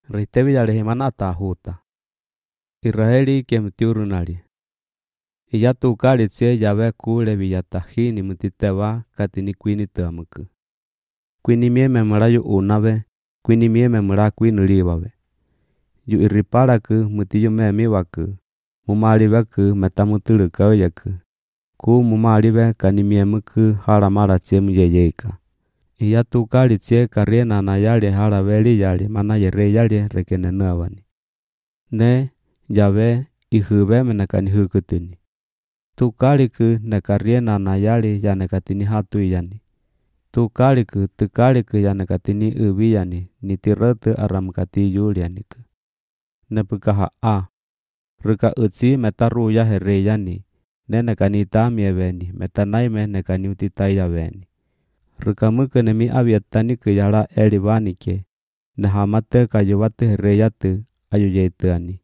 Rihtevi yale himana atahuta. Israeli kemtiurunali. Iyatu kali tsie yabe kule viyatahini mutiteva katini kwini tamuku. Kwini mieme mrayu unabe, kwini mieme mra kwini libabe. Yu iriparaku mutiyu memiwaku, mumalibeku metamutuluka oyaku. Ku mumalibe kanimiemuku haramara tsie muyeyeka. Iyatu kali tsie kariena na yali harabeli yali mana yere yali rekenenawani. Ne yabe ihube menakanihukutuni. Tu kaliku nekariena na yali yanekatini hatu yani. Tu kaliku yanekatini ubi yani, nitirotu aramkati yulianiku. Nepukaha a. Ruka utsi metaru ya here yani, nenekani miebeni, metanaime nekani utitaya beni. Ruka muke nemi abiataniku yara elibanike, nehamate kayubate here yatu ayuyeituani.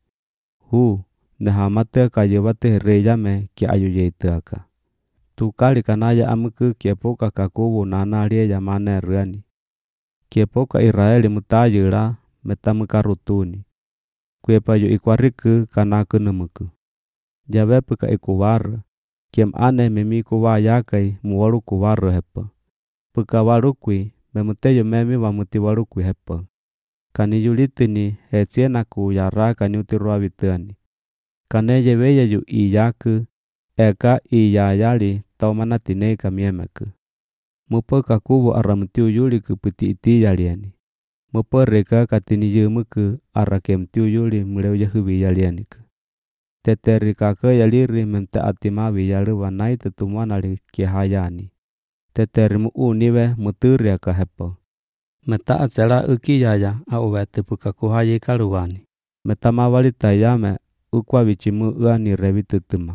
Nehamate kayubate here yame ki ayuyeituaka. Tu kali kanaya amuku kiepoka kakubu nana alie yamane ruani. Kiepoka Israeli mutayura metamuka rutuni. Kwepayu ikwariku kanaku numuku. Jabepuka ikuwaru, kiem ane memi kuwa yakai muwaru kuwaru hepa. Puka warukui, memuteyo memi wamuti warukui hepa. Kani yulitini hetienaku yara kaniutirua vituani. Kane yebeye yu iyaku, eka iyayali taumana tineka miemeku. Mupoka kubu aramutiu yuliku puti iti yaliani. Muporeka katini yumuku arakemtiu yuli muleu yahubi yalianiku. Teteri kake yaliri memta atimawi yaluwa nai tetumanali kiehayani. Teteri muuniwe muturia kahepo. Meta atsela ukiyaya auwete puka kuhayi kaluwani. Meta mawalita yame ukwa vichimu uani revitutuma.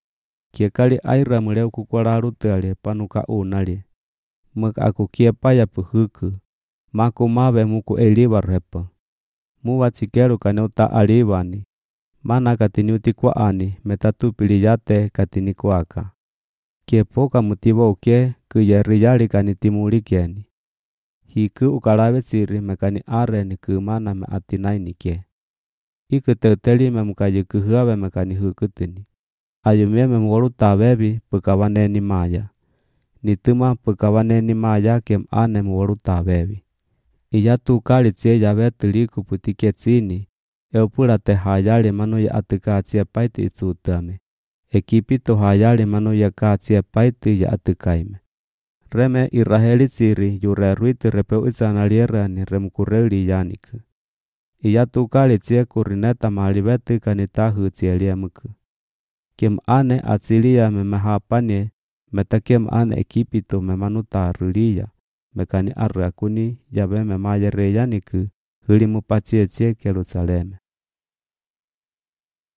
Kiekali aira muleu kukwara rutali panuka unali. Mek aku kiepaya puhuku. Maku mawe muku eliba repa. Muwa tsikeru kaneuta alibani. Mana katini utikwa ani metatu piliyate katini kwaka. Kiepoka mutibo uke kuyeriyali kanitimulikieni. Hiku ukalawe siri mekani areni kumana me atinainike. Iku teuteli memukayuku huawe mekani hukutini. Ayumie memwalu tabebi pukawaneni maya. Nituma pukawaneni maya kem ane mwalu tabebi. Iyatu kali tsie yabe tuliku putike tsini. Eupula te hayali manu ya atuka tsie paiti itsutame. Ekipito hayali manu ya ka tsie paiti ya atukaime. Reme Israeli tsiri yure ruiti repeu itsanaliera ni remukureli yaniku. Iyatu kali tsie kurineta malibeti kanitahu tsie liemuku. Kem ane atsilia memahapane metakem ane ekipito memanuta rulia. Mekani arrakuni yabe memayere yaniku. Huli mupatsie tsie Yerusaleme.